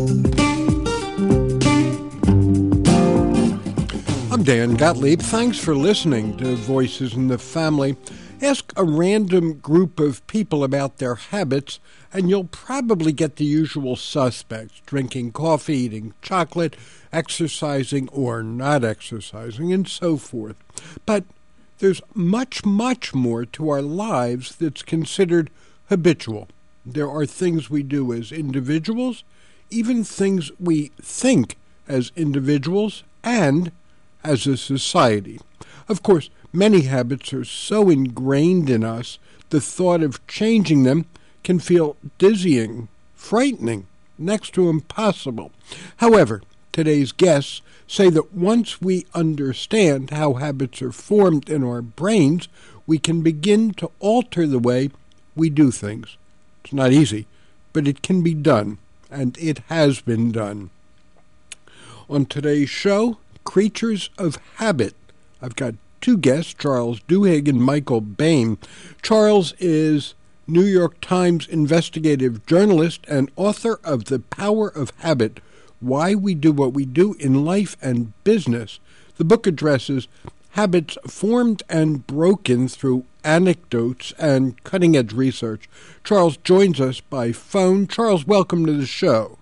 I'm Dan Gottlieb. Thanks for listening to Voices in the Family. Ask a random group of people about their habits, and you'll probably get the usual suspects: drinking coffee, eating chocolate, exercising or not exercising, and so forth. But there's much, much more to our lives that's considered habitual. There are things we do as individuals, even things we think as individuals, and as a society. Of course, many habits are so ingrained in us, the thought of changing them can feel dizzying, frightening, next to impossible. However, today's guests say that once we understand how habits are formed in our brains, we can begin to alter the way we do things. It's not easy, but it can be done, and it has been done. On today's show, Creatures of Habit, I've got two guests, Charles Duhigg and Michael Boehm. Charles is New York Times investigative journalist and author of The Power of Habit, Why We Do What We Do in Life and Business. The book addresses habits formed and broken through anecdotes and cutting-edge research. Charles joins us by phone. Charles, welcome to the show.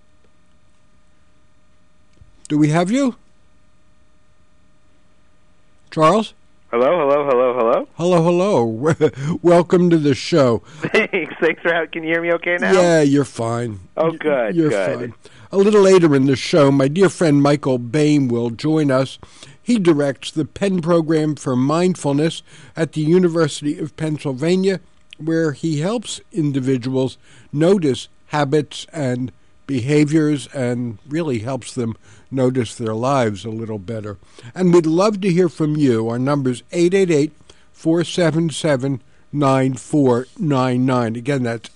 Do we have you? Charles? Hello. Hello. Welcome to the show. Thanks for having. Can you hear me okay now? Yeah, you're fine. Oh, good. You're fine. A little later in the show, my dear friend Michael Boehm will join us. He directs the Penn Program for Mindfulness at the University of Pennsylvania, where he helps individuals notice habits and behaviors and really helps them notice their lives a little better. And we'd love to hear from you. Our number's 888-477-9499. Again, that's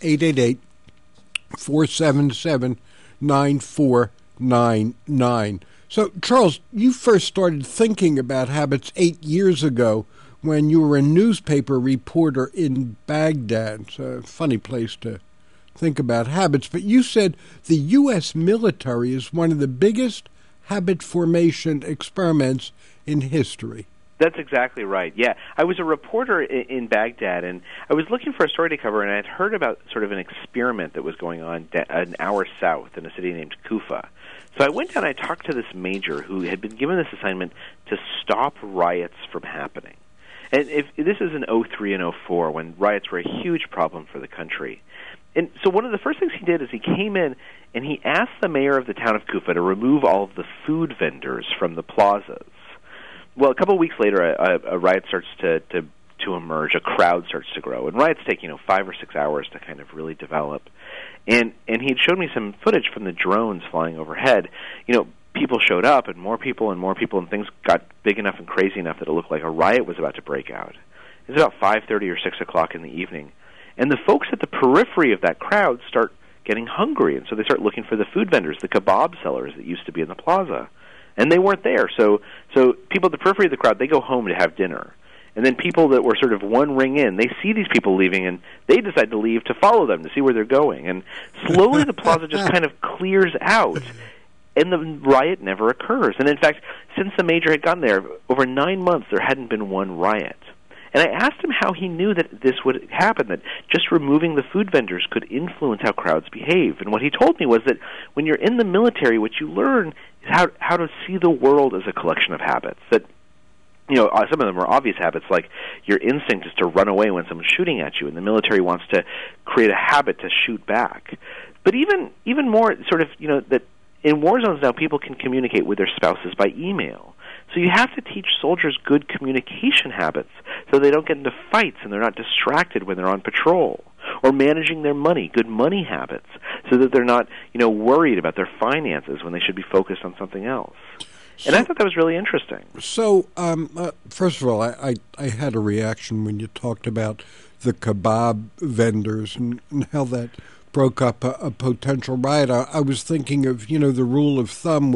888-477-9499. So, Charles, you first started thinking about habits 8 years ago when you were a newspaper reporter in Baghdad. It's a funny place to think about habits, but you said the U.S. military is one of the biggest habit formation experiments in history. That's exactly right. Yeah, I was a reporter in Baghdad, and I was looking for a story to cover, and I had heard about sort of an experiment that was going on an hour south in a city named Kufa. So I went down and I talked to this major who had been given this assignment to stop riots from happening. And this is in 2003 and 2004 when riots were a huge problem for the country. And so one of the first things he did is he came in and he asked the mayor of the town of Kufa to remove all of the food vendors from the plazas. Well, a couple of weeks later, a riot starts to emerge, a crowd starts to grow, and riots take 5 or 6 hours to kind of really develop. And he'd showed me some footage from the drones flying overhead. People showed up, and more people, and things got big enough and crazy enough that it looked like a riot was about to break out. It was about 5:30 or 6 o'clock in the evening. And the folks at the periphery of that crowd start getting hungry, and so they start looking for the food vendors, the kebab sellers that used to be in the plaza. And they weren't there. So people at the periphery of the crowd, they go home to have dinner. And then people that were sort of one ring in, they see these people leaving, and they decide to leave to follow them, to see where they're going. And slowly the plaza just kind of clears out, and the riot never occurs. And in fact, since the major had gotten there, over 9 months there hadn't been one riot. And I asked him how he knew that this would happen, that just removing the food vendors could influence how crowds behave. And what he told me was that when you're in the military, what you learn is how to see the world as a collection of habits. That some of them are obvious habits, like your instinct is to run away when someone's shooting at you, and the military wants to create a habit to shoot back. But even more sort of, that in war zones now people can communicate with their spouses by email. So you have to teach soldiers good communication habits so they don't get into fights and they're not distracted when they're on patrol. Or managing their money, good money habits, so that they're not, worried about their finances when they should be focused on something else. And I thought that was really interesting. So, first of all, I had a reaction when you talked about the kebab vendors and how that broke up a potential riot. I was thinking of, the rule of thumb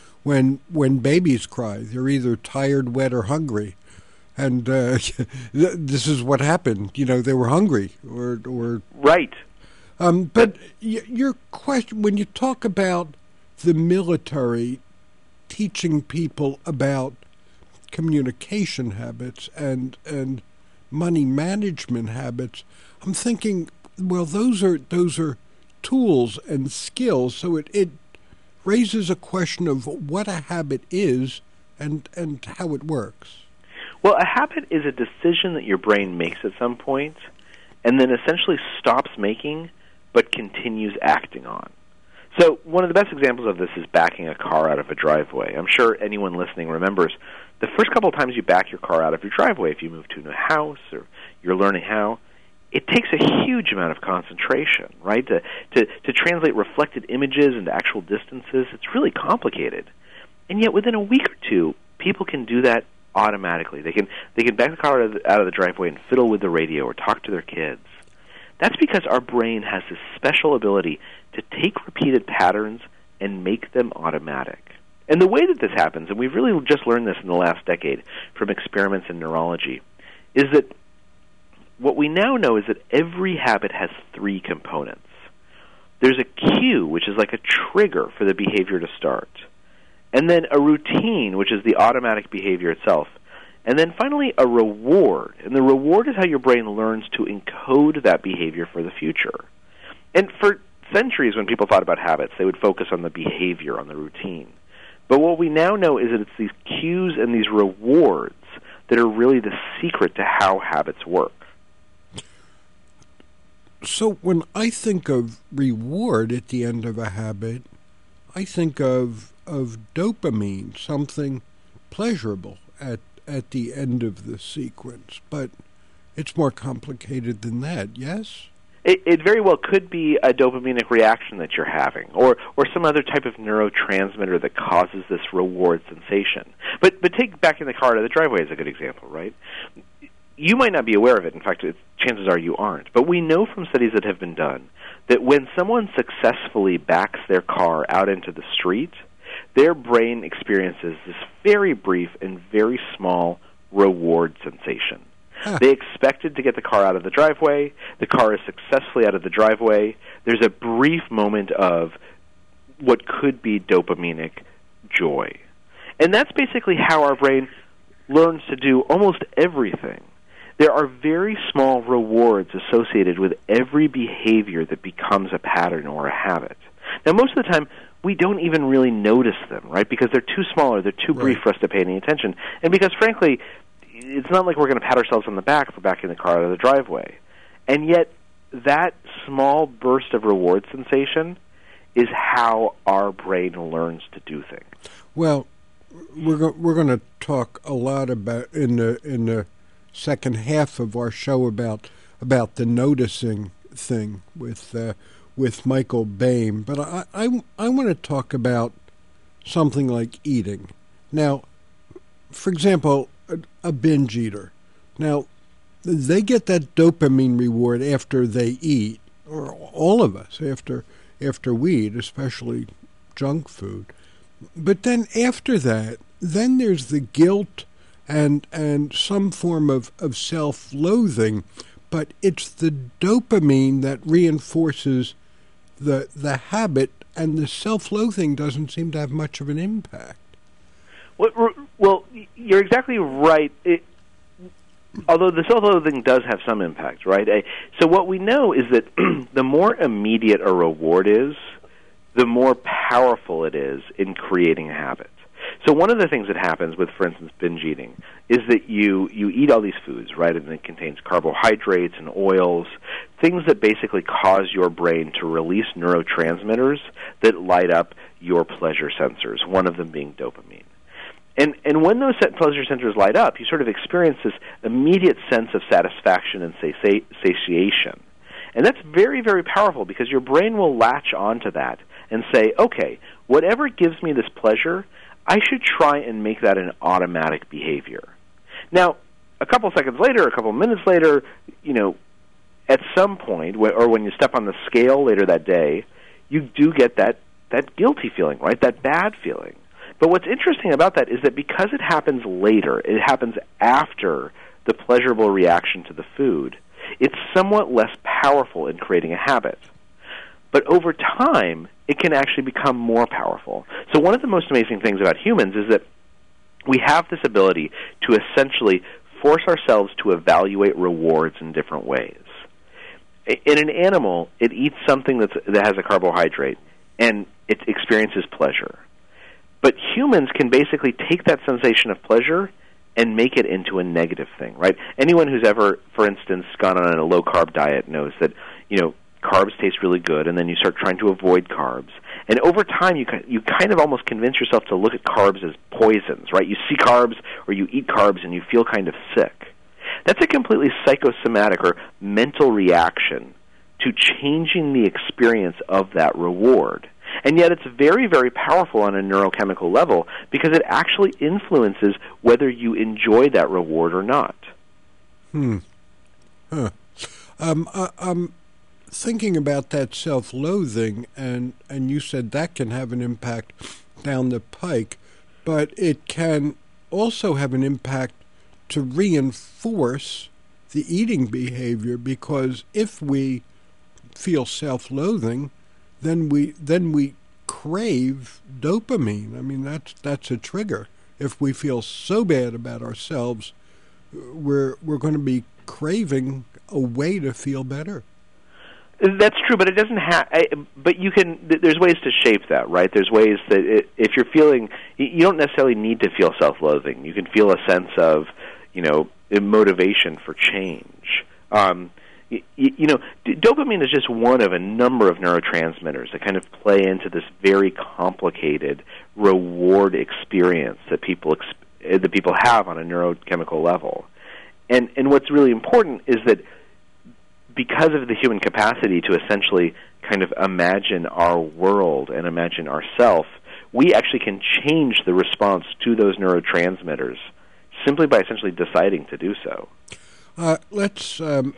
when babies cry. They're either tired, wet, or hungry. And this is what happened. They were hungry. or Right. But your question, when you talk about the military teaching people about communication habits and money management habits, I'm thinking, well, those are tools and skills. So it raises a question of what a habit is and how it works. Well, a habit is a decision that your brain makes at some point and then essentially stops making but continues acting on. So one of the best examples of this is backing a car out of a driveway. I'm sure anyone listening remembers the first couple of times you back your car out of your driveway, if you move to a new house or you're learning how, it takes a huge amount of concentration, right? To translate reflected images into actual distances, it's really complicated. And yet within a week or two, people can do that automatically. They can back the car out of the driveway and fiddle with the radio or talk to their kids. That's because our brain has this special ability to take repeated patterns and make them automatic. And the way that this happens, and we've really just learned this in the last decade from experiments in neurology, is that what we now know is that every habit has three components. There's a cue, which is like a trigger for the behavior to start. And then a routine, which is the automatic behavior itself. And then finally, a reward. And the reward is how your brain learns to encode that behavior for the future. And for centuries, when people thought about habits, they would focus on the behavior, on the routine. But what we now know is that it's these cues and these rewards that are really the secret to how habits work. So when I think of reward at the end of a habit, I think of dopamine, something pleasurable at the end of the sequence. But it's more complicated than that, yes? It very well could be a dopaminic reaction that you're having, or some other type of neurotransmitter that causes this reward sensation. But take backing the car out of the driveway as a good example, right? You might not be aware of it. In fact, chances are you aren't. But we know from studies that have been done that when someone successfully backs their car out into the street, their brain experiences this very brief and very small reward sensation. Huh. They expected to get the car out of the driveway. The car is successfully out of the driveway. There's a brief moment of what could be dopaminic joy. And that's basically how our brain learns to do almost everything. There are very small rewards associated with every behavior that becomes a pattern or a habit. Now, most of the time, we don't even really notice them, right? Because they're too small or they're too brief for us to pay any attention. And because, frankly, it's not like we're going to pat ourselves on the back for backing the car out of the driveway. And yet, that small burst of reward sensation is how our brain learns to do things. Well, we're going to talk a lot about in the second half of our show about the noticing thing with Michael Boehm, but I want to talk about something like eating. Now, for example, a binge eater. Now, they get that dopamine reward after they eat, or all of us after we eat, especially junk food. But then after that, then there's the guilt and some form of self-loathing, but it's the dopamine that reinforces the habit, and the self-loathing doesn't seem to have much of an impact. Well, you're exactly right. Although the self-loathing does have some impact, right? So what we know is that the more immediate a reward is, the more powerful it is in creating a habit. So one of the things that happens with, for instance, binge eating is that you eat all these foods, right, and it contains carbohydrates and oils, things that basically cause your brain to release neurotransmitters that light up your pleasure sensors, one of them being dopamine. And when those pleasure centers light up, you sort of experience this immediate sense of satisfaction and satiation. And that's very, very powerful because your brain will latch onto that and say, okay, whatever gives me this pleasure, I should try and make that an automatic behavior. Now, a couple seconds later, a couple minutes later, at some point, or when you step on the scale later that day, you do get that guilty feeling, right, that bad feeling. But what's interesting about that is that because it happens later, it happens after the pleasurable reaction to the food, it's somewhat less powerful in creating a habit. But over time, it can actually become more powerful. So one of the most amazing things about humans is that we have this ability to essentially force ourselves to evaluate rewards in different ways. In an animal, it eats something that has a carbohydrate, and it experiences pleasure. But humans can basically take that sensation of pleasure and make it into a negative thing, right? Anyone who's ever, for instance, gone on a low-carb diet knows that, carbs taste really good, and then you start trying to avoid carbs. And over time, you kind of almost convince yourself to look at carbs as poisons, right? You see carbs or you eat carbs and you feel kind of sick. That's a completely psychosomatic or mental reaction to changing the experience of that reward. And yet it's very, very powerful on a neurochemical level because it actually influences whether you enjoy that reward or not. I'm thinking about that self-loathing, and you said that can have an impact down the pike, but it can also have an impact to reinforce the eating behavior, because if we feel self-loathing, then we crave dopamine. I mean, that's a trigger. If we feel so bad about ourselves, we're going to be craving a way to feel better. That's true, but it doesn't have. But you can. There's ways to shape that, right? There's ways that if you're feeling, you don't necessarily need to feel self-loathing. You can feel a sense of, motivation for change. Dopamine is just one of a number of neurotransmitters that kind of play into this very complicated reward experience that people have on a neurochemical level. And what's really important is that because of the human capacity to essentially kind of imagine our world and imagine ourself, we actually can change the response to those neurotransmitters simply by essentially deciding to do so. Let's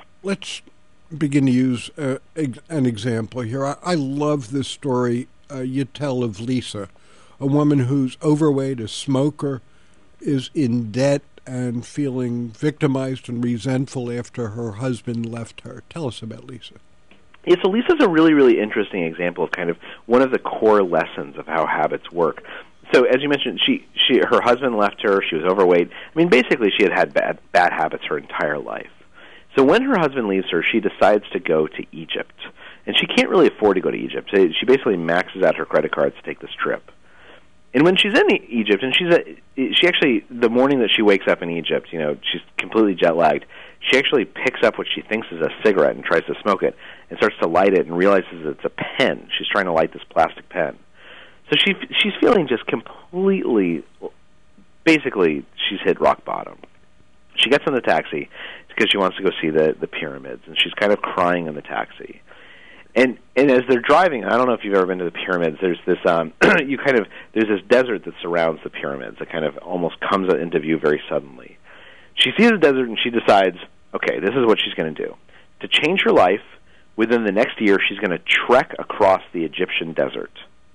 begin to use an example here. I love the story you tell of Lisa, a woman who's overweight, a smoker, is in debt, and feeling victimized and resentful after her husband left her. Tell us about Lisa. Yeah, so Lisa's a really, really interesting example of kind of one of the core lessons of how habits work. So as you mentioned, her husband left her, she was overweight. I mean, basically she had bad habits her entire life. So when her husband leaves her, she decides to go to Egypt. And she can't really afford to go to Egypt. She basically maxes out her credit cards to take this trip. And when she's in Egypt, and she actually, the morning that she wakes up in Egypt, she's completely jet-lagged, she actually picks up what she thinks is a cigarette and tries to smoke it and starts to light it and realizes it's a pen. She's trying to light this plastic pen. So she's feeling just completely, basically, she's hit rock bottom. She gets in the taxi because she wants to go see the pyramids, and she's kind of crying in the taxi. And as they're driving, I don't know if you've ever been to the pyramids. There's this there's this desert that surrounds the pyramids that kind of almost comes into view very suddenly. She sees the desert and she decides, okay, this is what she's going to do. To change her life, within the next year, she's going to trek across the Egyptian desert.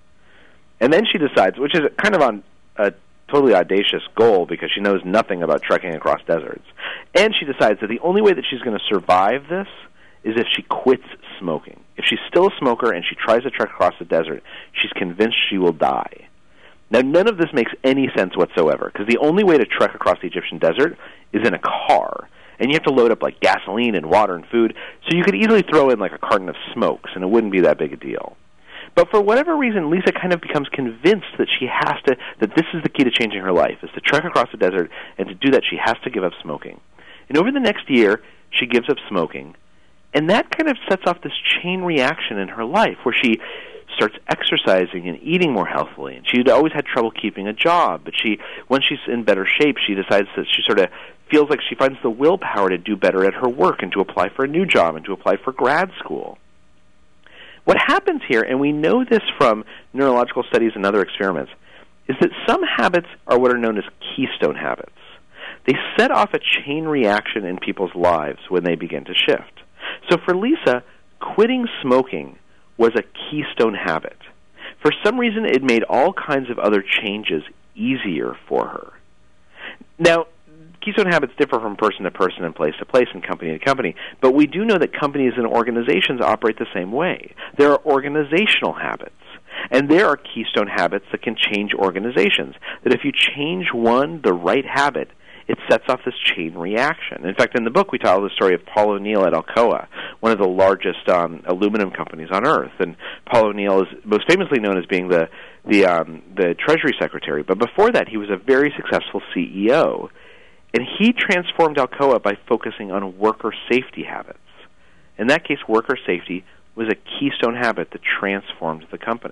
And then she decides, which is kind of on a totally audacious goal because she knows nothing about trekking across deserts. And she decides that the only way that she's going to survive this is if she quits smoking. If she's still a smoker and she tries to trek across the desert, she's convinced she will die. Now, none of this makes any sense whatsoever, because the only way to trek across the Egyptian desert is in a car, and you have to load up like gasoline and water and food, so you could easily throw in like a carton of smokes, and it wouldn't be that big a deal. But for whatever reason, Lisa kind of becomes convinced that that this is the key to changing her life, is to trek across the desert, and to do that she has to give up smoking. And over the next year, she gives up smoking, and that kind of sets off this chain reaction in her life where she starts exercising and eating more healthily. And she'd always had trouble keeping a job, but when she's in better shape, she decides that she sort of feels like she finds the willpower to do better at her work and to apply for a new job and to apply for grad school. What happens here, and we know this from neurological studies and other experiments, is that some habits are what are known as keystone habits. They set off a chain reaction in people's lives when they begin to shift. So for Lisa, quitting smoking was a keystone habit. For some reason, it made all kinds of other changes easier for her. Now, keystone habits differ from person to person and place to place and company to company, but we do know that companies and organizations operate the same way. There are organizational habits, and there are keystone habits that can change organizations, that if you change one, the right habit, it sets off this chain reaction. In fact, in the book, we tell the story of Paul O'Neill at Alcoa, one of the largest aluminum companies on Earth. And Paul O'Neill is most famously known as being the Treasury Secretary. But before that, he was a very successful CEO. And he transformed Alcoa by focusing on worker safety habits. In that case, worker safety was a keystone habit that transformed the company.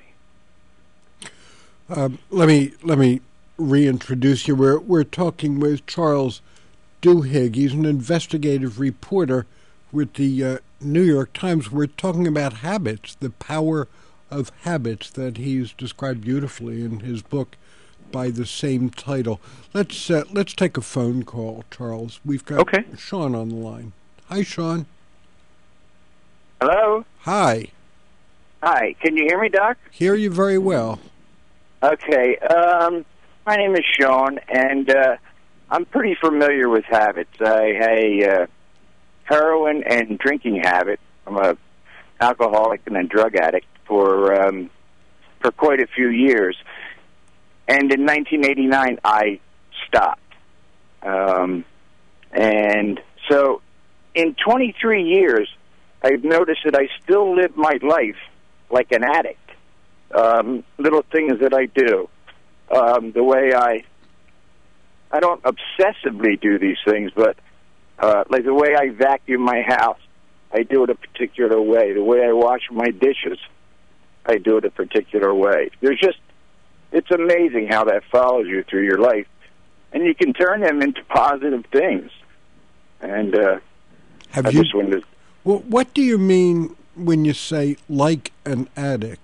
Let me reintroduce you. We're talking with Charles Duhigg. He's an investigative reporter with the New York Times. We're talking about habits, the power of habits that he's described beautifully in his book by the same title. Let's take a phone call, Charles. We've got Sean on the line. Hi, Sean. Hello? Hi. Hi. Can you hear me, Doc? Hear you very well. Okay. My name is Sean, and I'm pretty familiar with habits. I had a heroin and drinking habit. I'm an alcoholic and a drug addict for quite a few years. And in 1989, I stopped. And so in 23 years, I've noticed that I still live my life like an addict. Little things that I do. The way I don't obsessively do these things, but like the way I vacuum my house, I do it a particular way. The way I wash my dishes, I do it a particular way. It's amazing how that follows you through your life, and you can turn them into positive things. And what do you mean when you say like an addict?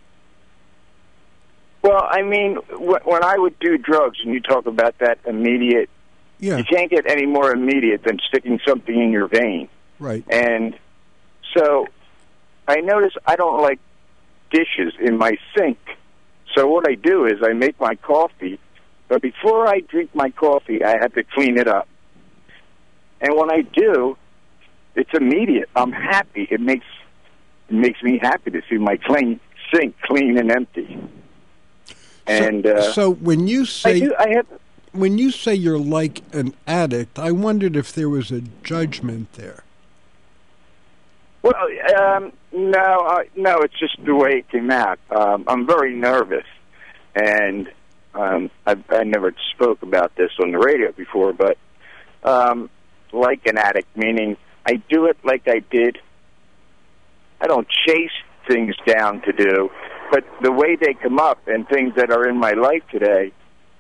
Well, I mean, when I would do drugs, and you talk about that immediate, you can't get any more immediate than sticking something in your vein. Right. And so I notice I don't like dishes in my sink. So what I do is I make my coffee, but before I drink my coffee, I have to clean it up. And when I do, it's immediate. I'm happy. It makes me happy to see my sink clean and empty. And so when you say when you say you're like an addict, I wondered if there was a judgment there. Well, no, it's just the way it came out. I'm very nervous, and I never spoke about this on the radio before, but like an addict, meaning I do it like I did. I don't chase things down to do, but the way they come up and things that are in my life today,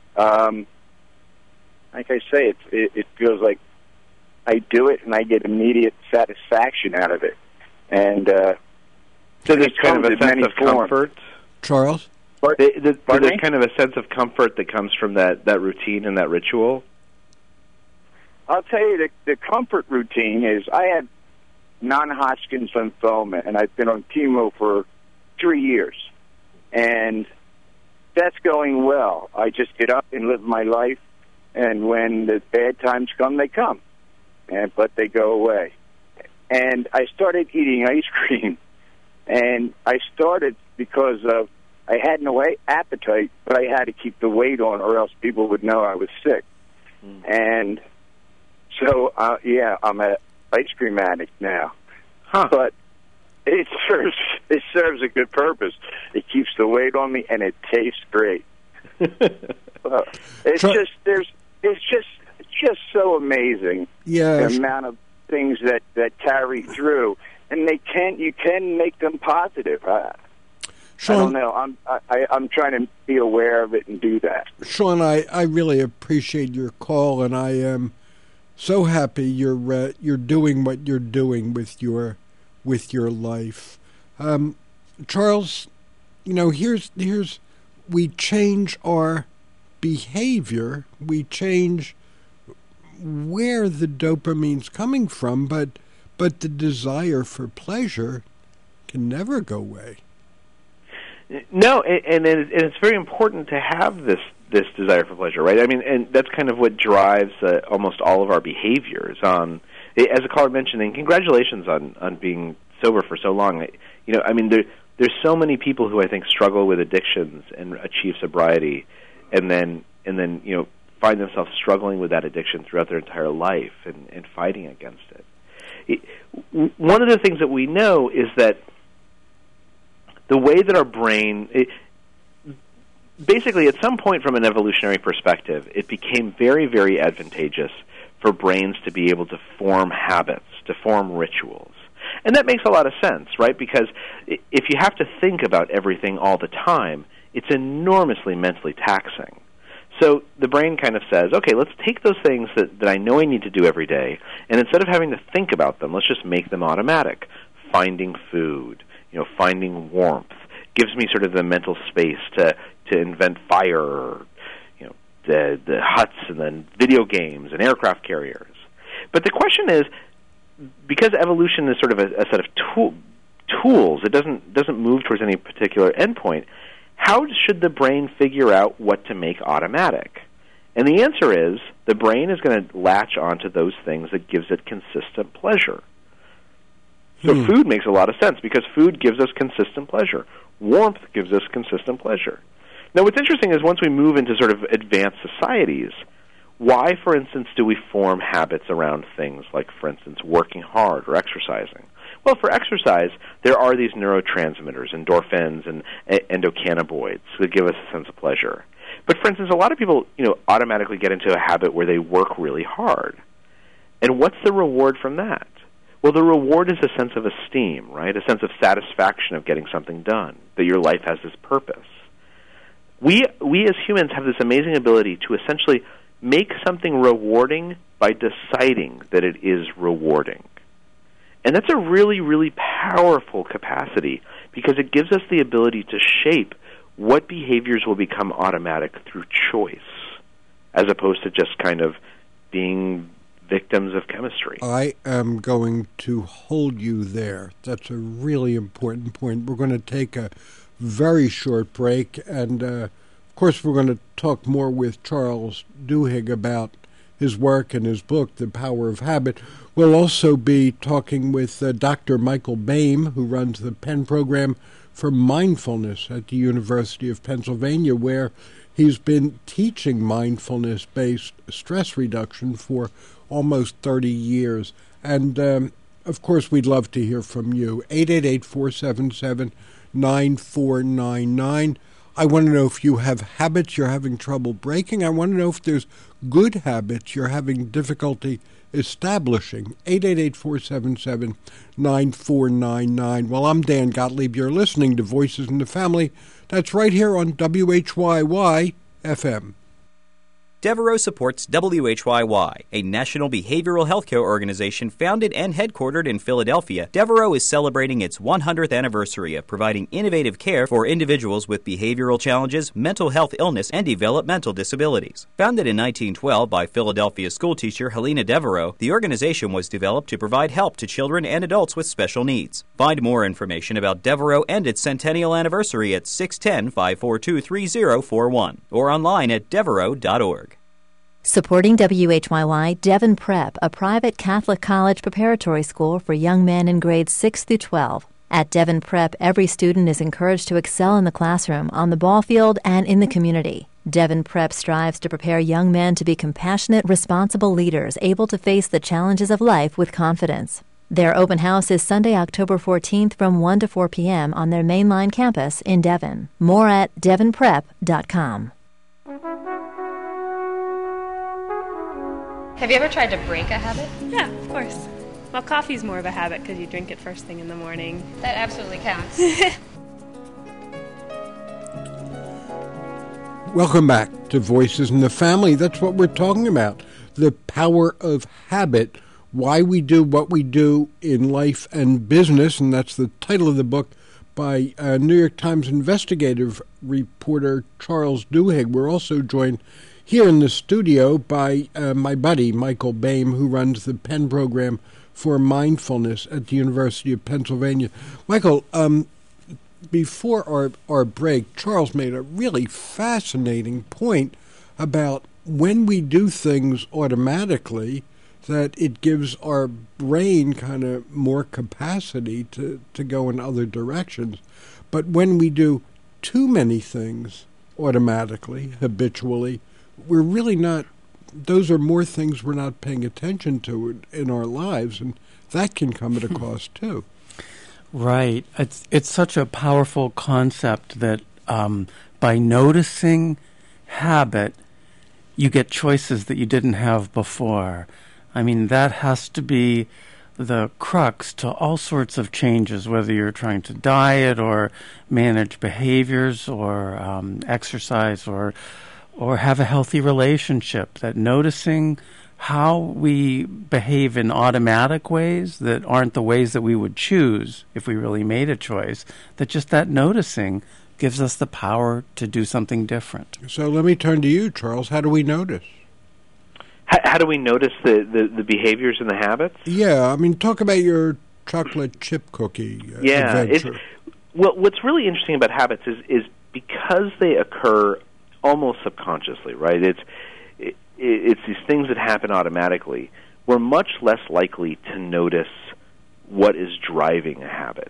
like I say, it feels like I do it and I get immediate satisfaction out of it. And so there's kind of a sense of comfort, Charles? There's kind of a sense of comfort that comes from that routine and that ritual? I'll tell you, the comfort routine is I had non-Hodgkin's lymphoma, and I've been on chemo for 3 years. And that's going well. I just get up and live my life, and when the bad times come, they come. But they go away. And I started eating ice cream, and I started because I had no appetite, but I had to keep the weight on or else people would know I was sick. And so, I'm an ice cream addict now. But it serves a good purpose. It keeps the weight on me, and it tastes great. It's just so amazing. Yeah, the amount of things that carry through, and you can make them positive. Sean, I don't know. I'm trying to be aware of it and do that. Sean, I really appreciate your call, and I am so happy you're doing what you're doing with your life. Charles, here's we change our behavior, we change where the dopamine's coming from, but the desire for pleasure can never go away. No, and it's very important to have this desire for pleasure, right? I mean, and that's kind of what drives almost all of our behaviors. As a caller mentioned, and congratulations on being sober for so long. You know, I mean, there's so many people who I think struggle with addictions and achieve sobriety, and then you know, find themselves struggling with that addiction throughout their entire life and fighting against it. One of the things that we know is that the way that our brain, basically at some point from an evolutionary perspective, it became very, very advantageous for brains to be able to form habits, to form rituals. And that makes a lot of sense, right? Because if you have to think about everything all the time, it's enormously mentally taxing. So the brain kind of says, okay, let's take those things that I know I need to do every day, and instead of having to think about them, let's just make them automatic. Finding food, you know, finding warmth, gives me sort of the mental space to invent fire, or, you know, the huts, and then video games and aircraft carriers. But the question is, because evolution is sort of a set of tools, it doesn't move towards any particular endpoint. How should the brain figure out what to make automatic? And the answer is, the brain is going to latch onto those things that gives it consistent pleasure. So food makes a lot of sense, because food gives us consistent pleasure. Warmth gives us consistent pleasure. Now, what's interesting is once we move into sort of advanced societies, why, for instance, do we form habits around things like, for instance, working hard or exercising? Well, for exercise, there are these neurotransmitters, endorphins and endocannabinoids, that give us a sense of pleasure. But, for instance, a lot of people, you know, automatically get into a habit where they work really hard. And what's the reward from that? Well, the reward is a sense of esteem, right? A sense of satisfaction of getting something done, that your life has this purpose. We as humans have this amazing ability to essentially make something rewarding by deciding that it is rewarding. And that's a really, really powerful capacity, because it gives us the ability to shape what behaviors will become automatic through choice, as opposed to just kind of being victims of chemistry. I am going to hold you there. That's a really important point. We're going to take a very short break, and of course we're going to talk more with Charles Duhigg about his work and his book, The Power of Habit. We'll also be talking with Dr. Michael Boehm, who runs the Penn Program for Mindfulness at the University of Pennsylvania, where he's been teaching mindfulness-based stress reduction for almost 30 years. And, of course, we'd love to hear from you. 888-477-9499. I want to know if you have habits you're having trouble breaking. I want to know if there's good habits you're having difficulty establishing. 888-477-9499. Well, I'm Dan Gottlieb. You're listening to Voices in the Family. That's right here on WHYY FM. Devereaux supports WHYY, a national behavioral health care organization founded and headquartered in Philadelphia. Devereaux is celebrating its 100th anniversary of providing innovative care for individuals with behavioral challenges, mental health illness, and developmental disabilities. Founded in 1912 by Philadelphia schoolteacher Helena Devereaux, the organization was developed to provide help to children and adults with special needs. Find more information about Devereaux and its centennial anniversary at 610-542-3041 or online at devereaux.org. Supporting WHYY, Devon Prep, a private Catholic college preparatory school for young men in grades 6 through 12. At Devon Prep, every student is encouraged to excel in the classroom, on the ball field, and in the community. Devon Prep strives to prepare young men to be compassionate, responsible leaders able to face the challenges of life with confidence. Their open house is Sunday, October 14th from 1 to 4 p.m. on their mainline campus in Devon. More at devonprep.com. Have you ever tried to break a habit? Yeah, of course. Well, coffee's more of a habit because you drink it first thing in the morning. That absolutely counts. Welcome back to Voices in the Family. That's what we're talking about. The power of habit, why we do what we do in life and business, and that's the title of the book by New York Times investigative reporter Charles Duhigg. We're also joined here in the studio by my buddy, Michael Boehm, who runs the Penn Program for Mindfulness at the University of Pennsylvania. Michael, before our break, Charles made a really fascinating point about when we do things automatically, that it gives our brain kind of more capacity to go in other directions. But when we do too many things automatically, habitually, we're really not, those are more things we're not paying attention to in our lives, and that can come at a cost too. Right. It's such a powerful concept that by noticing habit, you get choices that you didn't have before. I mean, that has to be the crux to all sorts of changes, whether you're trying to diet or manage behaviors or exercise or have a healthy relationship, that noticing how we behave in automatic ways that aren't the ways that we would choose if we really made a choice, that just that noticing gives us the power to do something different. So let me turn to you, Charles. How do we notice? How do we notice the behaviors and the habits? Yeah, I mean, talk about your chocolate chip cookie adventure. Well, what's really interesting about habits is because they occur almost subconsciously, right? It's these things that happen automatically. We're much less likely to notice what is driving a habit.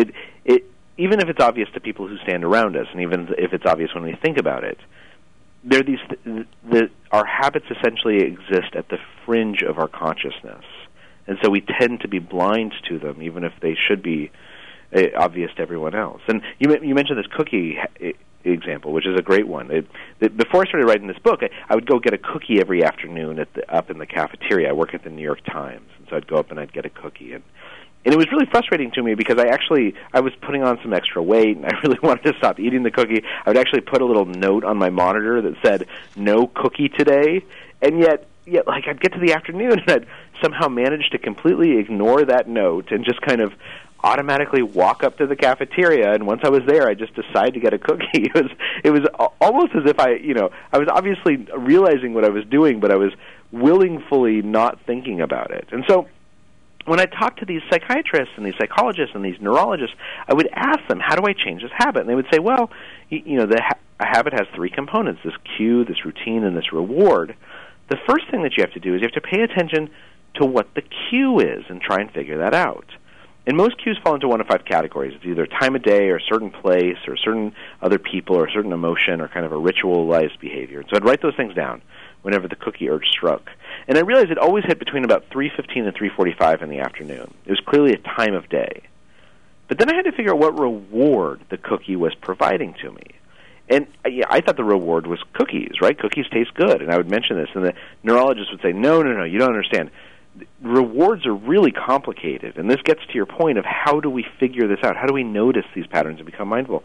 Even if it's obvious to people who stand around us, and even if it's obvious when we think about it, there are these our habits essentially exist at the fringe of our consciousness, and so we tend to be blind to them, even if they should be obvious to everyone else. And you mentioned this cookie example, which is a great one. Before I started writing this book, I would go get a cookie every afternoon up in the cafeteria. I work at the New York Times, and so I'd go up and I'd get a cookie. And it was really frustrating to me because I was putting on some extra weight, and I really wanted to stop eating the cookie. I would actually put a little note on my monitor that said, "No cookie today," and yet like I'd get to the afternoon and I'd somehow manage to completely ignore that note and just kind of automatically walk up to the cafeteria, and once I was there, I just decided to get a cookie. It was almost as if I was obviously realizing what I was doing, but I was willingly not thinking about it. And so when I talked to these psychiatrists and these psychologists and these neurologists, I would ask them, how do I change this habit? And they would say, well, a habit has three components, this cue, this routine, and this reward. The first thing that you have to do is you have to pay attention to what the cue is and try and figure that out. And most cues fall into one of five categories. It's either time of day or a certain place or certain other people or a certain emotion or kind of a ritualized behavior. And so I'd write those things down whenever the cookie urge struck. And I realized it always hit between about 3:15 and 3:45 in the afternoon. It was clearly a time of day. But then I had to figure out what reward the cookie was providing to me. And I thought the reward was cookies, right? Cookies taste good. And I would mention this, and the neurologist would say, no, you don't understand. Rewards are really complicated, and this gets to your point of how do we figure this out? How do we notice these patterns and become mindful?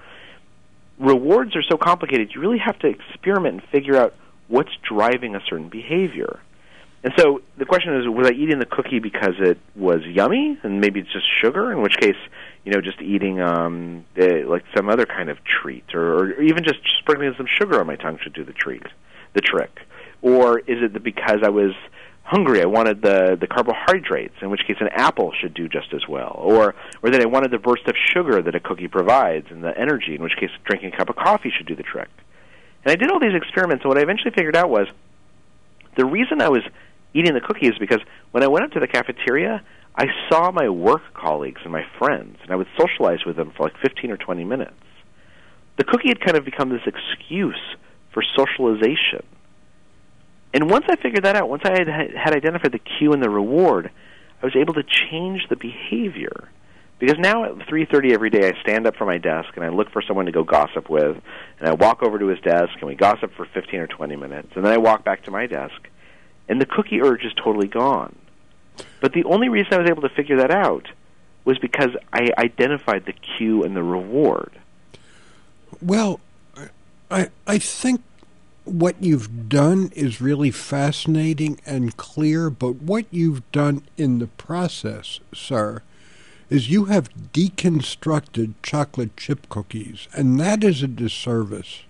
Rewards are so complicated, you really have to experiment and figure out what's driving a certain behavior. And so the question is, was I eating the cookie because it was yummy, and maybe it's just sugar, in which case, just eating like some other kind of treat, or even just sprinkling some sugar on my tongue should do the trick. Or is it because I was hungry, I wanted the carbohydrates, in which case an apple should do just as well, or that I wanted the burst of sugar that a cookie provides and the energy, in which case drinking a cup of coffee should do the trick. And I did all these experiments, and what I eventually figured out was the reason I was eating the cookie is because when I went up to the cafeteria, I saw my work colleagues and my friends, and I would socialize with them for like 15 or 20 minutes. The cookie had kind of become this excuse for socialization. And once I figured that out, once I had identified the cue and the reward, I was able to change the behavior. Because now at 3:30 every day, I stand up from my desk and I look for someone to go gossip with, and I walk over to his desk and we gossip for 15 or 20 minutes, and then I walk back to my desk, and the cookie urge is totally gone. But the only reason I was able to figure that out was because I identified the cue and the reward. Well, I think what you've done is really fascinating and clear, but what you've done in the process, sir, is you have deconstructed chocolate chip cookies, and that is a disservice.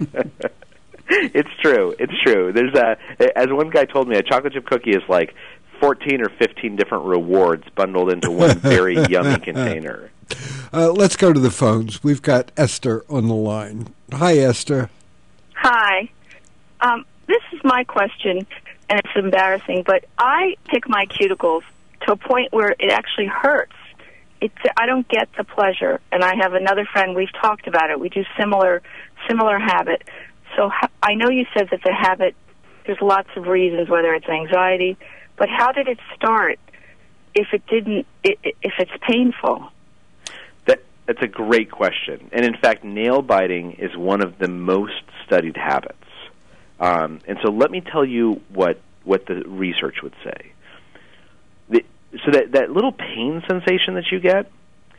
It's true. There's as one guy told me, a chocolate chip cookie is like 14 or 15 different rewards bundled into one very yummy container. Let's go to the phones. We've got Esther on the line. Hi, Esther. Hi. This is my question, and it's embarrassing, but I pick my cuticles to a point where it actually hurts. I don't get the pleasure, and I have another friend, we've talked about it. We do similar habit. So I know you said that the habit, there's lots of reasons, whether it's anxiety, but how did it start if it's painful? That's a great question. And in fact, nail biting is one of the most studied habits. And so let me tell you what the research would say. So that little pain sensation that you get,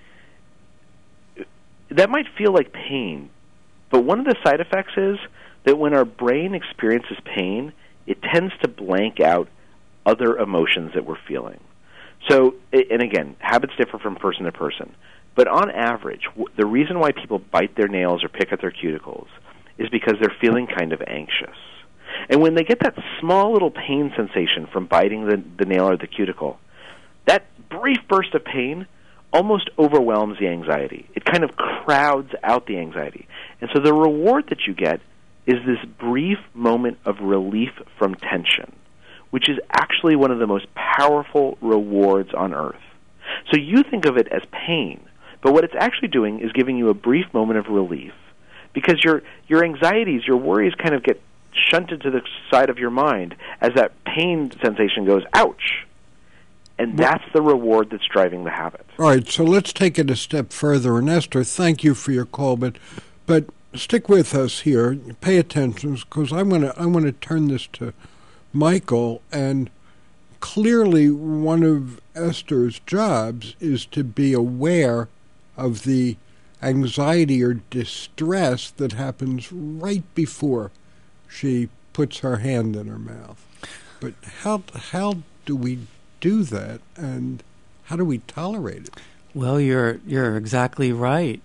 that might feel like pain, but one of the side effects is that when our brain experiences pain, it tends to blank out other emotions that we're feeling. So, and again, habits differ from person to person, but on average, the reason why people bite their nails or pick at their cuticles is because they're feeling kind of anxious. And when they get that small little pain sensation from biting the nail or the cuticle, that brief burst of pain almost overwhelms the anxiety. It kind of crowds out the anxiety. And so the reward that you get is this brief moment of relief from tension, which is actually one of the most powerful rewards on earth. So you think of it as pain, but what it's actually doing is giving you a brief moment of relief, because your anxieties, your worries kind of get shunted to the side of your mind as that pain sensation goes, ouch. And that's the reward that's driving the habit. All right, so let's take it a step further. And Esther, thank you for your call, but stick with us here. Pay attention, because I want to turn this to Michael. And clearly, one of Esther's jobs is to be aware of the anxiety or distress that happens right before she puts her hand in her mouth. But how do we do that, and how do we tolerate it? Well, you're exactly right.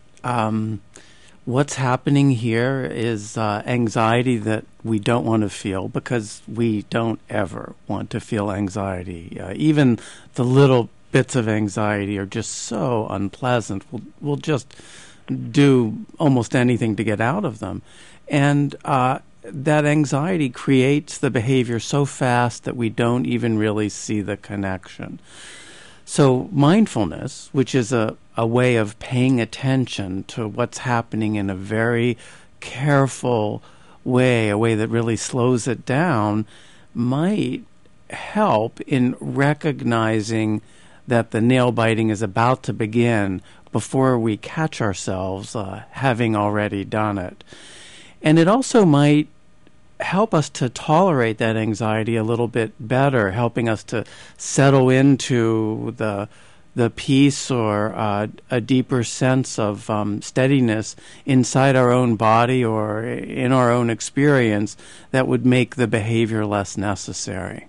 What's happening here is anxiety that we don't want to feel, because we don't ever want to feel anxiety. Even the little bits of anxiety are just so unpleasant. We'll just do almost anything to get out of them. And that anxiety creates the behavior so fast that we don't even really see the connection. So mindfulness, which is a way of paying attention to what's happening in a very careful way, a way that really slows it down, might help in recognizing that the nail biting is about to begin before we catch ourselves having already done it. And it also might help us to tolerate that anxiety a little bit better, helping us to settle into the peace or a deeper sense of steadiness inside our own body or in our own experience that would make the behavior less necessary.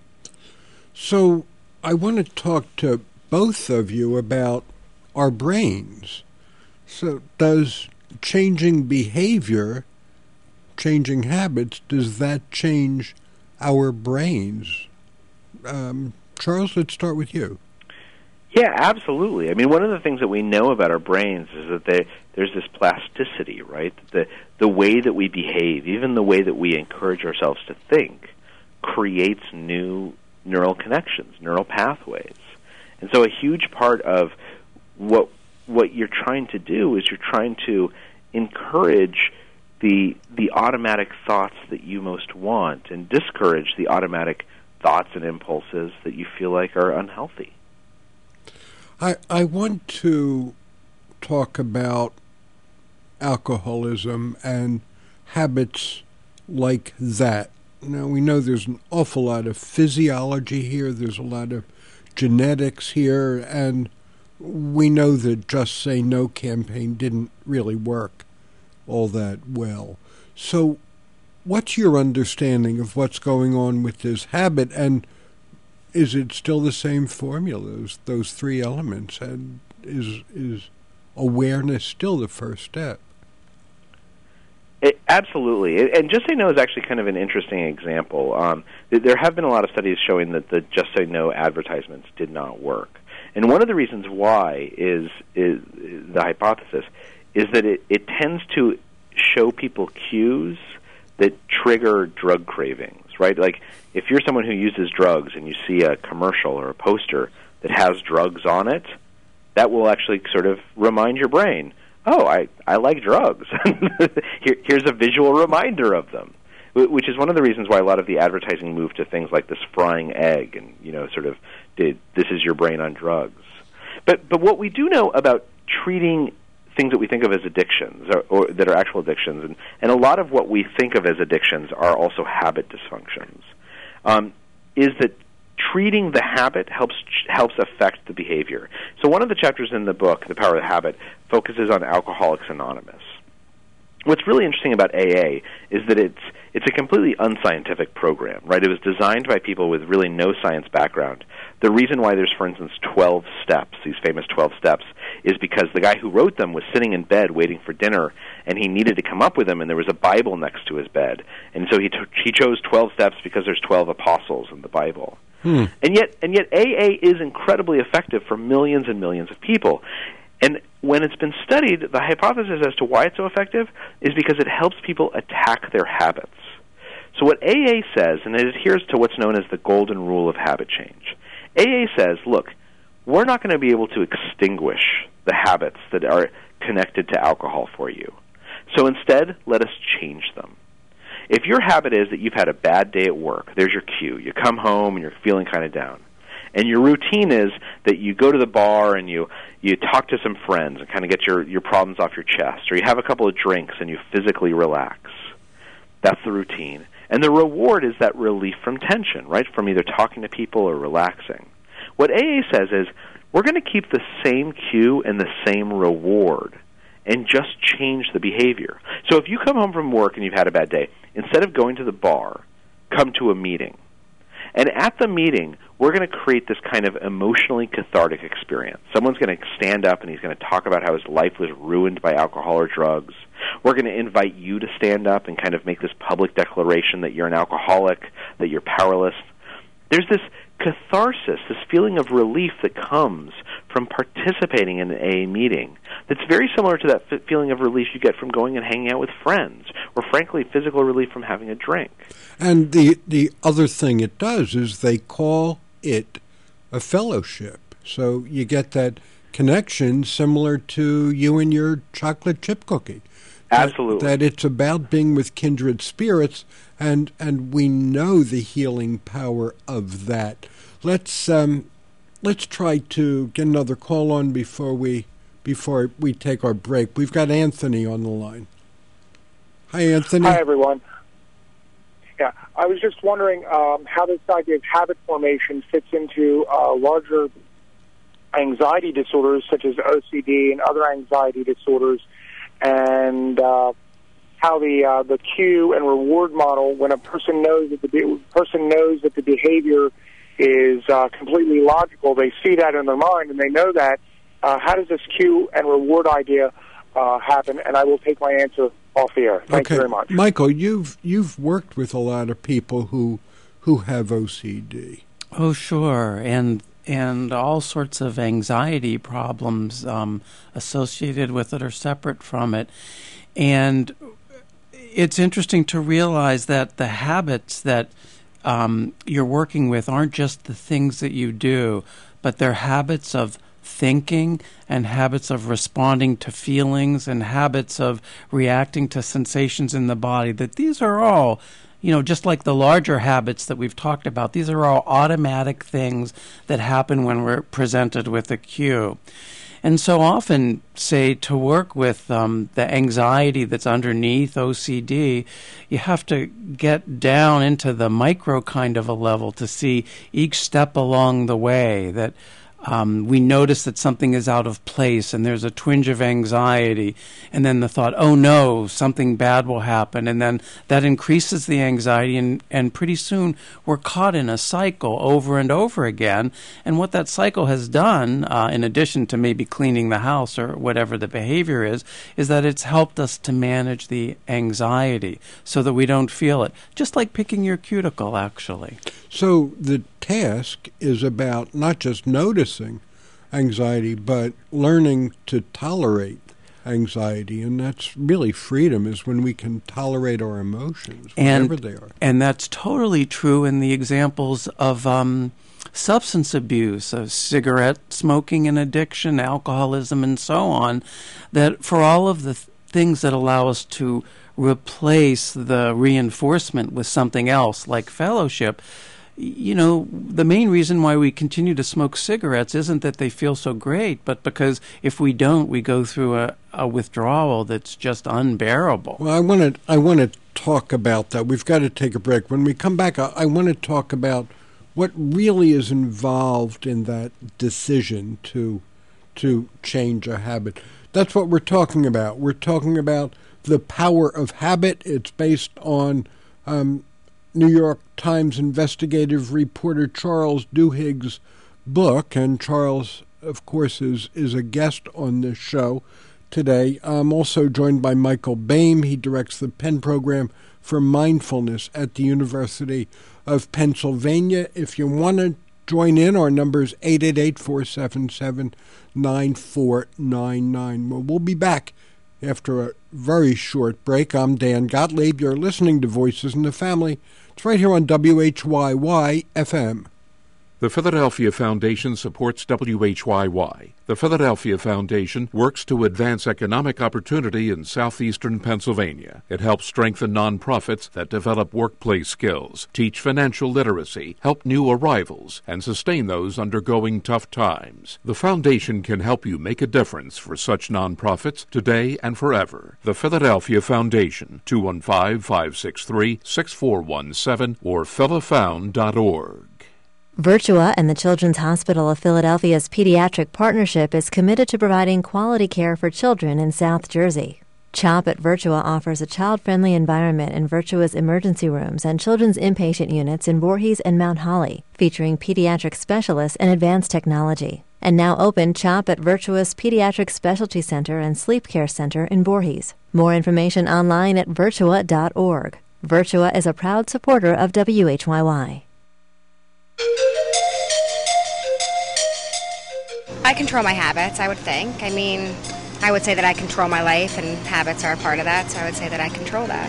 So I want to talk to both of you about our brains. So does changing behavior, changing habits, does that change our brains? Charles, let's start with you. Yeah, absolutely. I mean, one of the things that we know about our brains is that there's this plasticity, right? The way that we behave, even the way that we encourage ourselves to think, creates new neural connections, neural pathways. And so a huge part of what you're trying to do is you're trying to encourage the automatic thoughts that you most want and discourage the automatic thoughts and impulses that you feel like are unhealthy. I want to talk about alcoholism and habits like that. Now, we know there's an awful lot of physiology here, there's a lot of genetics here, and we know the Just Say No campaign didn't really work all that well. So what's your understanding of what's going on with this habit, and is it still the same formula, those three elements, and is awareness still the first step? Absolutely. And Just Say No is actually kind of an interesting example. There have been a lot of studies showing that the Just Say No advertisements did not work. And one of the reasons why is the hypothesis is that it tends to show people cues that trigger drug cravings, right? Like if you're someone who uses drugs and you see a commercial or a poster that has drugs on it, that will actually sort of remind your brain, oh, I like drugs. Here's a visual reminder of them, which is one of the reasons why a lot of the advertising moved to things like this frying egg and, sort of did this is your brain on drugs. But what we do know about treating things that we think of as addictions or that are actual addictions, and a lot of what we think of as addictions are also habit dysfunctions, is that treating the habit helps affect the behavior. So one of the chapters in the book, The Power of the Habit, focuses on Alcoholics Anonymous. What's really interesting about AA is that it's a completely unscientific program, right? It was designed by people with really no science background. The reason why there's, for instance, 12 steps, these famous 12 steps, is because the guy who wrote them was sitting in bed waiting for dinner, and he needed to come up with them, and there was a Bible next to his bed. And so he chose 12 steps because there's 12 apostles in the Bible. And yet AA is incredibly effective for millions and millions of people. And when it's been studied, the hypothesis as to why it's so effective is because it helps people attack their habits. So what AA says, and it adheres to what's known as the golden rule of habit change, AA says, look, we're not going to be able to extinguish the habits that are connected to alcohol for you. So instead, let us change them. If your habit is that you've had a bad day at work, there's your cue. You come home and you're feeling kind of down. And your routine is that you go to the bar and you talk to some friends and kind of get your problems off your chest, or you have a couple of drinks and you physically relax. That's the routine. And the reward is that relief from tension, right, from either talking to people or relaxing. What AA says is, we're going to keep the same cue and the same reward and just change the behavior. So if you come home from work and you've had a bad day, instead of going to the bar, come to a meeting. And at the meeting, we're going to create this kind of emotionally cathartic experience. Someone's going to stand up and he's going to talk about how his life was ruined by alcohol or drugs. We're going to invite you to stand up and kind of make this public declaration that you're an alcoholic, that you're powerless. There's this catharsis, this feeling of relief that comes from participating in an AA meeting that's very similar to that feeling of relief you get from going and hanging out with friends, or frankly, physical relief from having a drink. And the other thing it does is they call it a fellowship. So you get that connection similar to you and your chocolate chip cookie. Absolutely. That it's about being with kindred spirits, and we know the healing power of that. Let's try to get another call on before we take our break. We've got Anthony on the line. Hi, Anthony. Hi, everyone. Yeah, I was just wondering how this idea of habit formation fits into larger anxiety disorders such as OCD and other anxiety disorders, and how the cue and reward model, when a person knows that the behavior is completely logical, they see that in their mind and they know that. How does this cue and reward idea happen? And I will take my answer off the air. Thank you very much. Michael, you've worked with a lot of people who have OCD. Oh, sure, and all sorts of anxiety problems associated with it or separate from it. And it's interesting to realize that the habits that you're working with aren't just the things that you do, but they're habits of thinking and habits of responding to feelings and habits of reacting to sensations in the body, that these are all, just like the larger habits that we've talked about, these are all automatic things that happen when we're presented with a cue. And so often, say, to work with the anxiety that's underneath OCD, you have to get down into the micro kind of a level to see each step along the way, that We notice that something is out of place and there's a twinge of anxiety, and then the thought, oh no, something bad will happen, and then that increases the anxiety, and pretty soon we're caught in a cycle over and over again. And what that cycle has done, in addition to maybe cleaning the house or whatever the behavior is that it's helped us to manage the anxiety so that we don't feel it. Just like picking your cuticle, actually. So the task is about not just noticing anxiety, but learning to tolerate anxiety. And that's really freedom, is when we can tolerate our emotions, whatever they are. And that's totally true in the examples of substance abuse, of cigarette smoking and addiction, alcoholism, and so on, that for all of the things that allow us to replace the reinforcement with something else, like fellowship, the main reason why we continue to smoke cigarettes isn't that they feel so great, but because if we don't, we go through a withdrawal that's just unbearable. Well, I want to talk about that. We've got to take a break. When we come back, I want to talk about what really is involved in that decision to change a habit. That's what we're talking about. We're talking about the power of habit. It's based on New York Times investigative reporter Charles Duhigg's book, and Charles, of course, is a guest on this show today. I'm also joined by Michael Boehm. He directs the Penn Program for Mindfulness at the University of Pennsylvania. If you want to join in, our number is 888-477-9499. Well, we'll be back after a very short break. I'm Dan Gottlieb. You're listening to Voices in the Family. It's right here on WHYY-FM. The Philadelphia Foundation supports WHYY. The Philadelphia Foundation works to advance economic opportunity in southeastern Pennsylvania. It helps strengthen nonprofits that develop workplace skills, teach financial literacy, help new arrivals, and sustain those undergoing tough times. The Foundation can help you make a difference for such nonprofits today and forever. The Philadelphia Foundation, 215-563-6417 or philafound.org. Virtua and the Children's Hospital of Philadelphia's Pediatric Partnership is committed to providing quality care for children in South Jersey. CHOP at Virtua offers a child-friendly environment in Virtua's emergency rooms and children's inpatient units in Voorhees and Mount Holly, featuring pediatric specialists and advanced technology. And now open CHOP at Virtua's Pediatric Specialty Center and Sleep Care Center in Voorhees. More information online at virtua.org. Virtua is a proud supporter of WHYY. I control my habits, I would think. I mean, I would say that I control my life, and habits are a part of that, so I would say that I control that.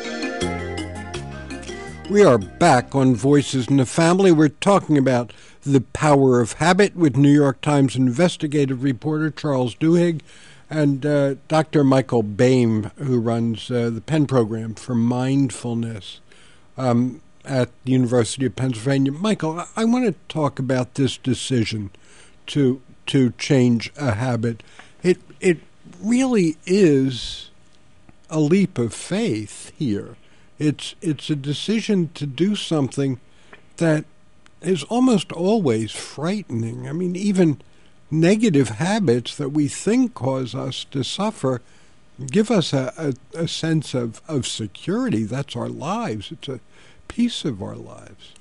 We are back on Voices in the Family. We're talking about the power of habit with New York Times investigative reporter Charles Duhigg and Dr. Michael Boehm, who runs the Penn Program for Mindfulness at the University of Pennsylvania. Michael, I want to talk about this decision to change a habit. It really is a leap of faith here. It's a decision to do something that is almost always frightening. I mean, even negative habits that we think cause us to suffer give us a sense of security. That's our lives. It's a piece of our lives.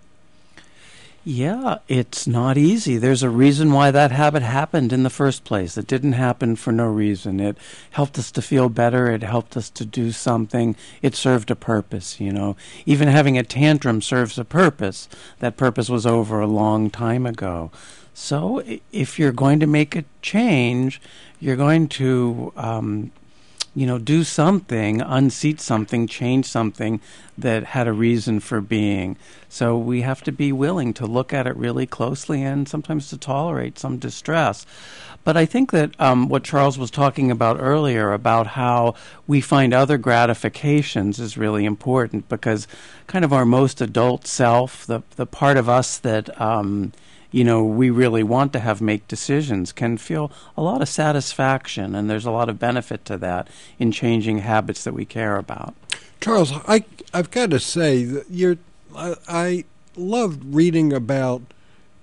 Yeah, it's not easy. There's a reason why that habit happened in the first place. It didn't happen for no reason. It helped us to feel better. It helped us to do something. It served a purpose, Even having a tantrum serves a purpose. That purpose was over a long time ago. So if you're going to make a change, you're going to do something, unseat something, change something that had a reason for being. So we have to be willing to look at it really closely and sometimes to tolerate some distress. But I think that what Charles was talking about earlier, about how we find other gratifications, is really important, because kind of our most adult self, the part of us that we really want to have make decisions, can feel a lot of satisfaction, and there's a lot of benefit to that in changing habits that we care about. Charles, I've got to say that I loved reading about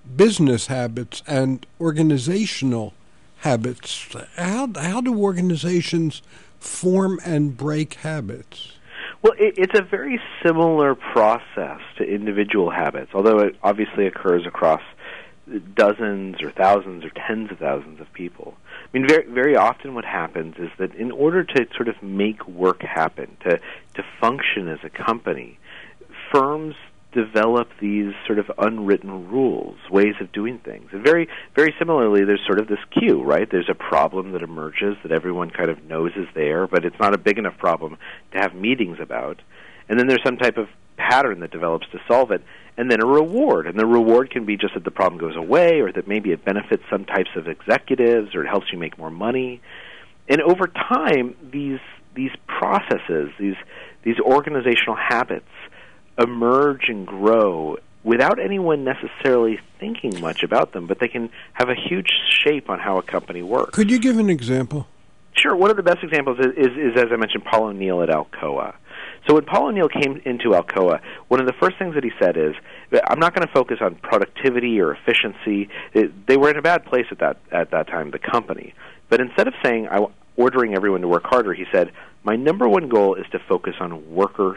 business habits and organizational habits. How do organizations form and break habits? Well, it's a very similar process to individual habits, although it obviously occurs across dozens or thousands or tens of thousands of people. I mean, very, very often what happens is that in order to sort of make work happen, to function as a company, firms develop these sort of unwritten rules, ways of doing things. And very, very similarly, there's sort of this queue, right? There's a problem that emerges that everyone kind of knows is there, but it's not a big enough problem to have meetings about. And then there's some type of pattern that develops to solve it, and then a reward. And the reward can be just that the problem goes away, or that maybe it benefits some types of executives, or it helps you make more money. And over time, these processes, these organizational habits, emerge and grow without anyone necessarily thinking much about them, but they can have a huge shape on how a company works. Could you give an example? Sure. One of the best examples is as I mentioned, Paul O'Neill at Alcoa. So when Paul O'Neill came into Alcoa, one of the first things that he said is, I'm not going to focus on productivity or efficiency. They were in a bad place at that time, the company. But instead of saying, ordering everyone to work harder, he said, my number one goal is to focus on worker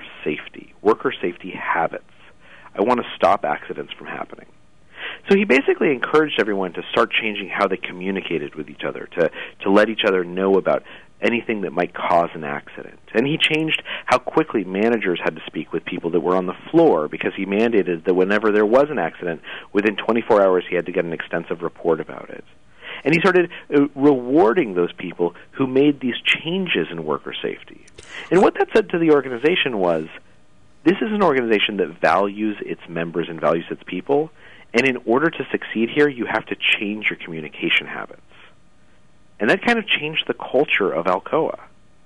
safety habits. I want to stop accidents from happening. So he basically encouraged everyone to start changing how they communicated with each other, to let each other know about anything that might cause an accident. And he changed how quickly managers had to speak with people that were on the floor, because he mandated that whenever there was an accident, within 24 hours he had to get an extensive report about it. And he started rewarding those people who made these changes in worker safety. And what that said to the organization was, this is an organization that values its members and values its people, and in order to succeed here, you have to change your communication habits. And that kind of changed the culture of Alcoa.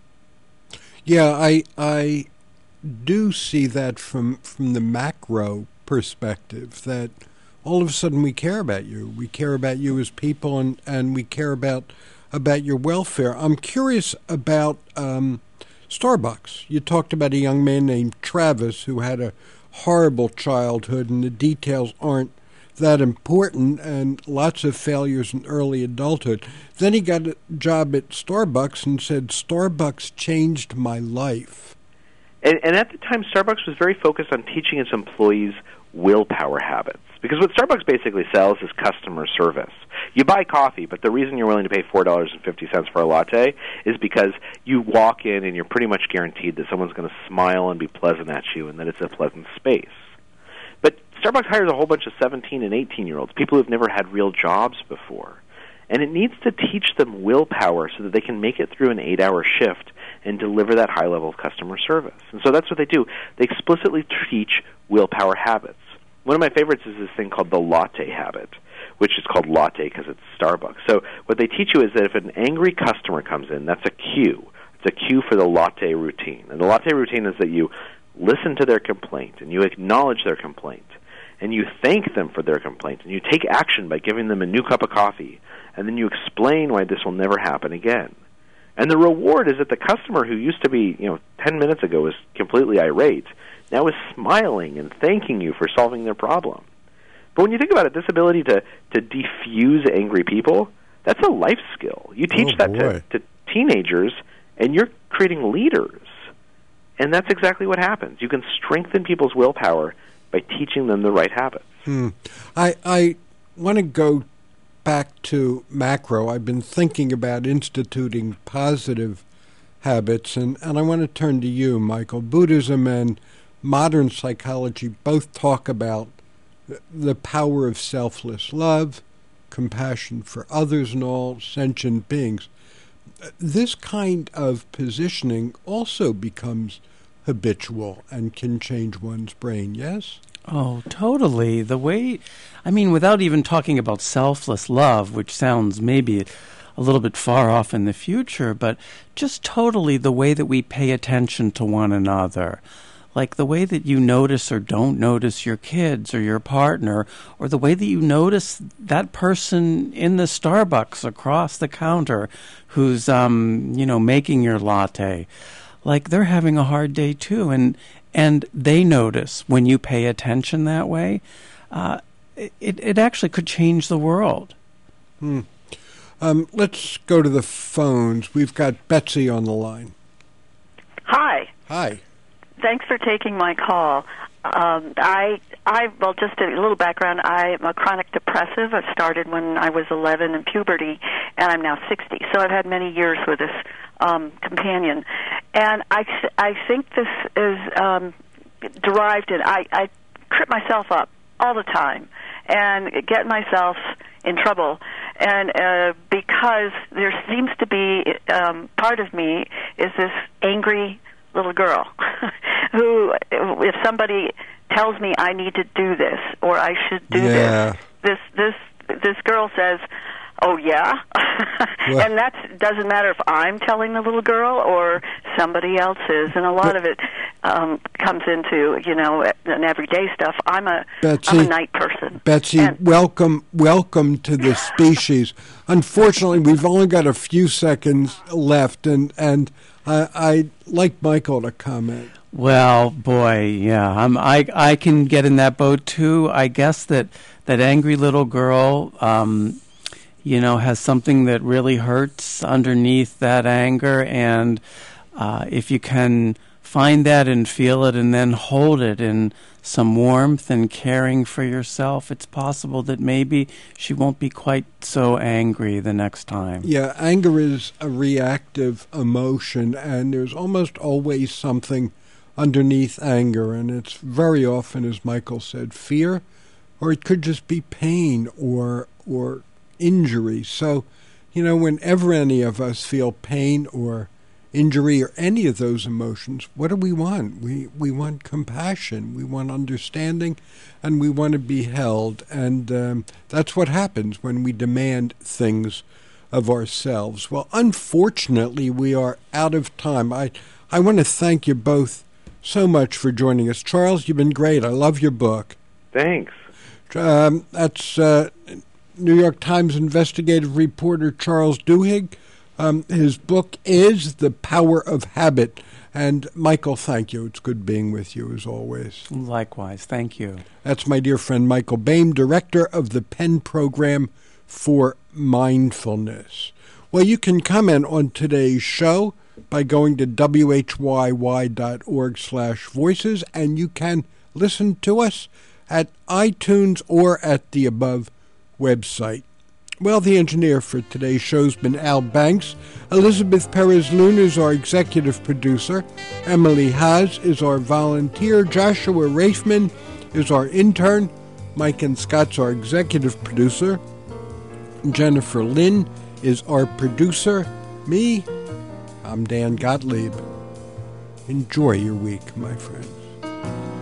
Yeah, I do see that from the macro perspective, that all of a sudden we care about you. We care about you as people, and we care about your welfare. I'm curious about Starbucks. You talked about a young man named Travis who had a horrible childhood, and the details aren't that important, and lots of failures in early adulthood. Then he got a job at Starbucks and said, Starbucks changed my life. And at the time, Starbucks was very focused on teaching its employees willpower habits. Because what Starbucks basically sells is customer service. You buy coffee, but the reason you're willing to pay $4.50 for a latte is because you walk in and you're pretty much guaranteed that someone's going to smile and be pleasant at you, and that it's a pleasant space. But Starbucks hires a whole bunch of 17 and 18-year-olds, people who've never had real jobs before. And it needs to teach them willpower so that they can make it through an 8-hour shift and deliver that high level of customer service. And so that's what they do. They explicitly teach willpower habits. One of my favorites is this thing called the latte habit, which is called latte because it's Starbucks. So what they teach you is that if an angry customer comes in, that's a cue. It's a cue for the latte routine. And the latte routine is that you listen to their complaint, and you acknowledge their complaint, and you thank them for their complaint, and you take action by giving them a new cup of coffee, and then you explain why this will never happen again. And the reward is that the customer who used to be, 10 minutes ago was completely irate, now is smiling and thanking you for solving their problem. But when you think about it, this ability to defuse angry people, that's a life skill. You teach that to teenagers, and you're creating leaders. And that's exactly what happens. You can strengthen people's willpower by teaching them the right habits. I want to go back to macro. I've been thinking about instituting positive habits, and I want to turn to you, Michael. Buddhism and modern psychology both talk about the power of selfless love, compassion for others and all sentient beings. This kind of positioning also becomes habitual and can change one's brain, yes? Oh, totally. Without even talking about selfless love, which sounds maybe a little bit far off in the future, but just totally the way that we pay attention to one another. Like the way that you notice or don't notice your kids or your partner, or the way that you notice that person in the Starbucks across the counter who's, making your latte. Like they're having a hard day too, and they notice when you pay attention that way. it actually could change the world. Let's go to the phones. We've got Betsy on the line. Hi. Hi. Thanks for taking my call. Well, just a little background. I'm a chronic depressive. I started when I was 11 in puberty, and I'm now 60. So I've had many years with this companion. And I think this is derived in, I trip myself up all the time and get myself in trouble. And because there seems to be part of me is this angry little girl who, if somebody tells me I need to do this or I should do this girl says, "Oh yeah," and that doesn't matter if I'm telling the little girl or somebody else is. And a lot of it comes into an everyday stuff. I'm a night person. Betsy, welcome to the species. Unfortunately, we've only got a few seconds left, and I'd like Michael to comment. Well, boy, yeah, I can get in that boat too. I guess that angry little girl, has something that really hurts underneath that anger, and if you can find that and feel it and then hold it in some warmth and caring for yourself, it's possible that maybe she won't be quite so angry the next time. Yeah, anger is a reactive emotion, and there's almost always something underneath anger, and it's very often, as Michael said, fear, or it could just be pain or injury. So, whenever any of us feel pain or injury or any of those emotions, what do we want? We want compassion, we want understanding, and we want to be held. And that's what happens when we demand things of ourselves. Well, unfortunately, we are out of time. I want to thank you both so much for joining us. Charles, you've been great. I love your book. Thanks. That's New York Times investigative reporter Charles Duhigg. His book is The Power of Habit. And Michael, thank you. It's good being with you as always. Likewise. Thank you. That's my dear friend Michael Boehm, director of the Penn Program for Mindfulness. Well, you can comment on today's show by going to whyy.org/voices, and you can listen to us at iTunes or at the above website. Well, the engineer for today's show's been Al Banks. Elizabeth Perez-Luna is our executive producer. Emily Haas is our volunteer. Joshua Raifman is our intern. Mike and Scott's our executive producer. Jennifer Lynn is our producer. Me, I'm Dan Gottlieb. Enjoy your week, my friends.